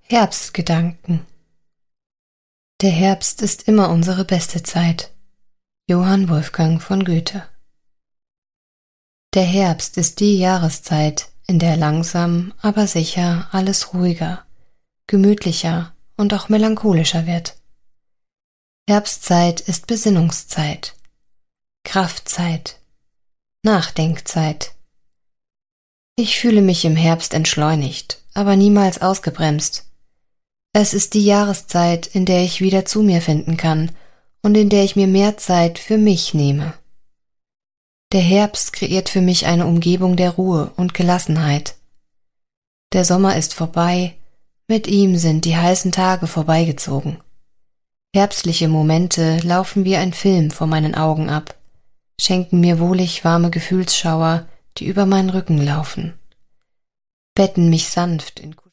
Herbstgedanken. Der Herbst ist immer unsere beste Zeit. Johann Wolfgang von Goethe. Der Herbst ist die Jahreszeit, in der langsam, aber sicher alles ruhiger, gemütlicher und auch melancholischer wird. Herbstzeit ist Besinnungszeit, Kraftzeit, Nachdenkzeit. Ich fühle mich im Herbst entschleunigt, aber niemals ausgebremst. Es ist die Jahreszeit, in der ich wieder zu mir finden kann und in der ich mir mehr Zeit für mich nehme. Der Herbst kreiert für mich eine Umgebung der Ruhe und Gelassenheit. Der Sommer ist vorbei, mit ihm sind die heißen Tage vorbeigezogen. Herbstliche Momente laufen wie ein Film vor meinen Augen ab, schenken mir wohlig warme Gefühlsschauer, die über meinen Rücken laufen, betten mich sanft in